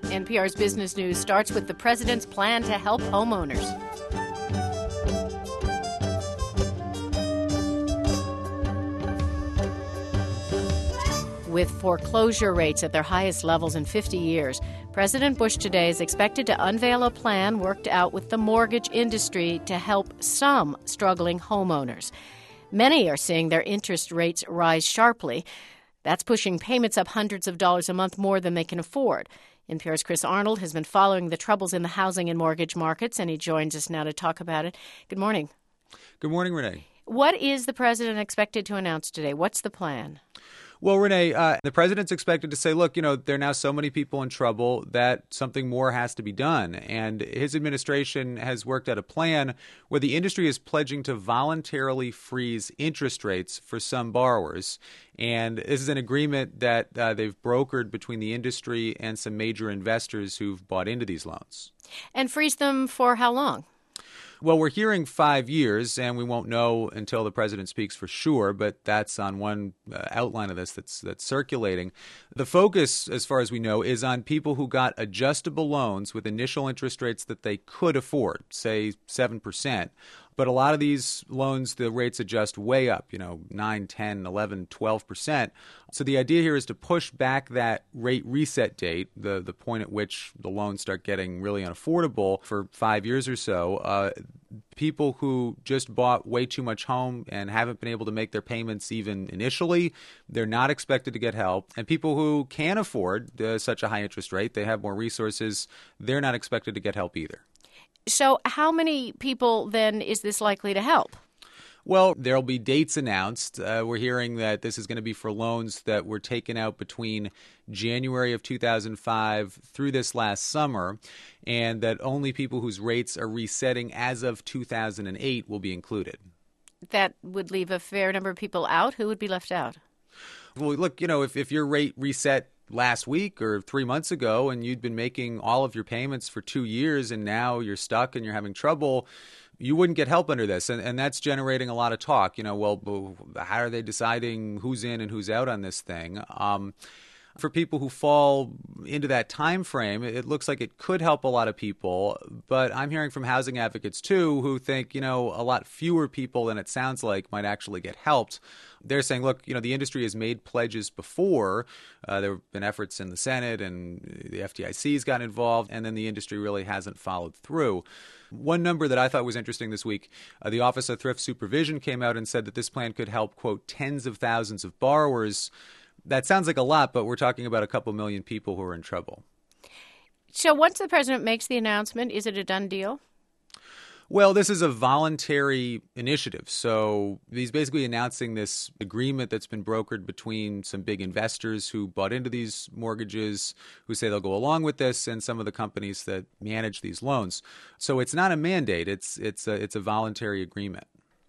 NPR's Business News starts with the president's plan to help homeowners. With foreclosure rates at their highest levels in 50 years, President Bush today is expected to unveil a plan worked out with the mortgage industry to help some struggling homeowners. Many are seeing their interest rates rise sharply. That's pushing payments up hundreds of dollars a month more than they can afford. NPR's Chris Arnold has been following the troubles in the housing and mortgage markets, and he joins us now to talk about it. Good morning. Good morning, Renee. What is the president expected to announce today? What's the plan? Well, Renee, the president's expected to say, look, there are now so many people in trouble that something more has to be done. And his administration has worked out a plan where the industry is pledging to voluntarily freeze interest rates for some borrowers. And this is an agreement that they've brokered between the industry and some major investors who've bought into these loans. And freeze them for how long? Well, we're hearing 5 years, and we won't know until the president speaks for sure, but that's on one outline of this that's circulating. The focus, as far as we know, is on people who got adjustable loans with initial interest rates that they could afford, say 7%. But a lot of these loans, the rates adjust way up, 9, 10, 11, 12%. So the idea here is to push back that rate reset date, the point at which the loans start getting really unaffordable for 5 years or so. People who just bought way too much home and haven't been able to make their payments even initially, they're not expected to get help. And people who can afford such a high interest rate, they have more resources, they're not expected to get help either. So how many people, then, is this likely to help? Well, there'll be dates announced. We're hearing that this is going to be for loans that were taken out between January of 2005 through this last summer, and that only people whose rates are resetting as of 2008 will be included. That would leave a fair number of people out. Who would be left out? Well, look, if your rate reset last week or 3 months ago and you'd been making all of your payments for 2 years and now you're stuck and you're having trouble, you wouldn't get help under this. And that's generating a lot of talk. Well, how are they deciding who's in and who's out on this thing? For people who fall into that time frame, it looks like it could help a lot of people. But I'm hearing from housing advocates, too, who think, a lot fewer people than it sounds like might actually get helped. They're saying, look, the industry has made pledges before. There have been efforts in the Senate and the FDIC has gotten involved, and then the industry really hasn't followed through. One number that I thought was interesting this week, the Office of Thrift Supervision came out and said that this plan could help, quote, tens of thousands of borrowers. That sounds like a lot, but we're talking about a couple million people who are in trouble. So once the president makes the announcement, is it a done deal? Well, this is a voluntary initiative. So he's basically announcing this agreement that's been brokered between some big investors who bought into these mortgages, who say they'll go along with this, and some of the companies that manage these loans. So it's not a mandate. It's a voluntary agreement.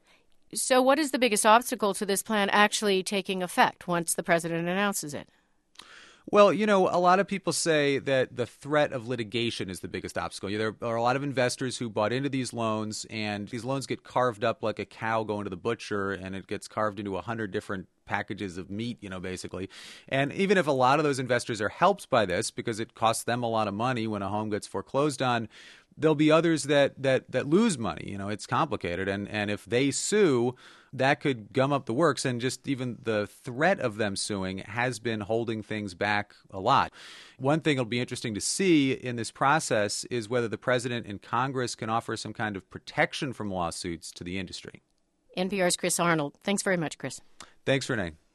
So what is the biggest obstacle to this plan actually taking effect once the president announces it? Well, a lot of people say that the threat of litigation is the biggest obstacle. There are a lot of investors who bought into these loans, and these loans get carved up like a cow going to the butcher, and it gets carved into 100 different packages of meat, basically. And even if a lot of those investors are helped by this because it costs them a lot of money when a home gets foreclosed on, there'll be others that lose money. It's complicated. And if they sue, that could gum up the works. And just even the threat of them suing has been holding things back a lot. One thing that'll be interesting to see in this process is whether the president and Congress can offer some kind of protection from lawsuits to the industry. NPR's Chris Arnold. Thanks very much, Chris. Thanks, Renee.